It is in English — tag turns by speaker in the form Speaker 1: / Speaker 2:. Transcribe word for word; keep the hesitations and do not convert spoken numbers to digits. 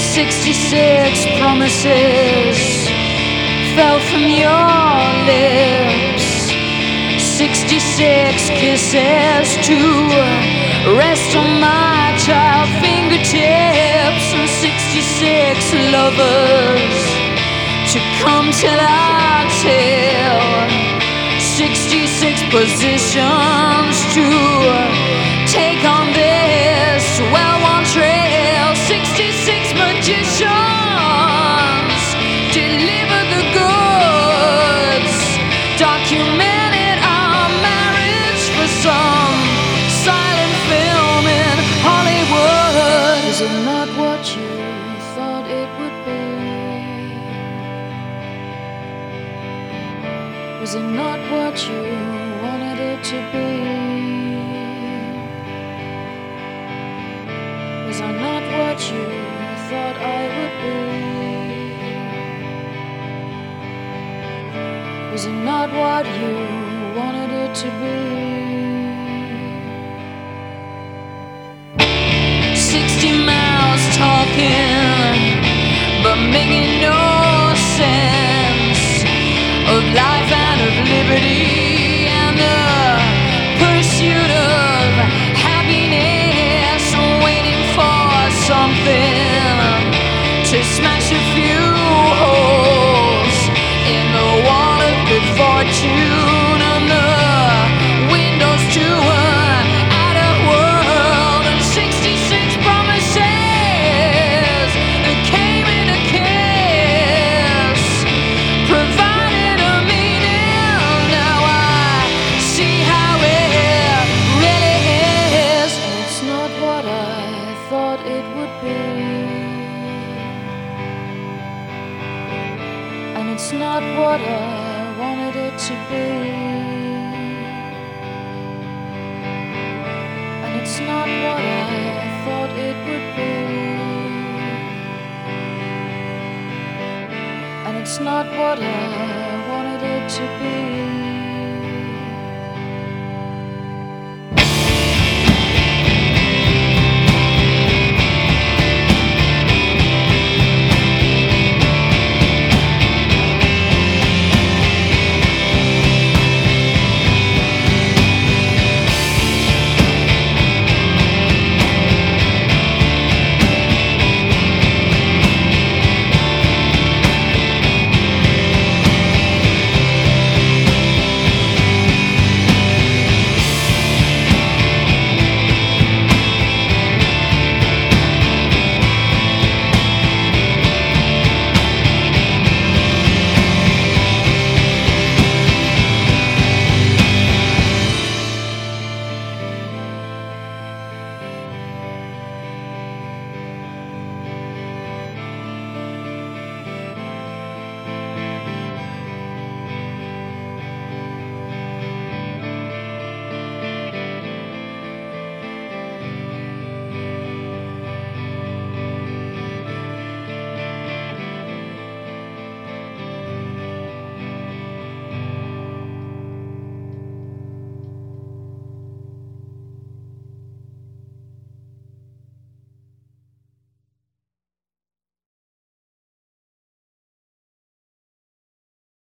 Speaker 1: Sixty-six promises fell from your lips. Sixty-six kisses to rest on my child fingertips. And sixty-six lovers to come tell our tale. Sixty-six positions to take on this well-worn trail. Sixty-six magicians deliver the goods, documented our marriage for some silent film in Hollywood. Is it not what you thought it would be? Was it not what you wanted it to be? Was I not what you thought I would be? Was it not what you wanted it to be? Sixty mouths talking, but making no sense of life and of liberty and the pursuit of happiness, waiting for something to smash a few holes in the wall of good fortune and the windows to an outer world. And sixty-six promises that came in a kiss provided a meaning. Now I see how it really is. And it's not what I thought it would be, and it's not what I wanted it to be, and it's not what I thought it would be, and it's not what I wanted it to be.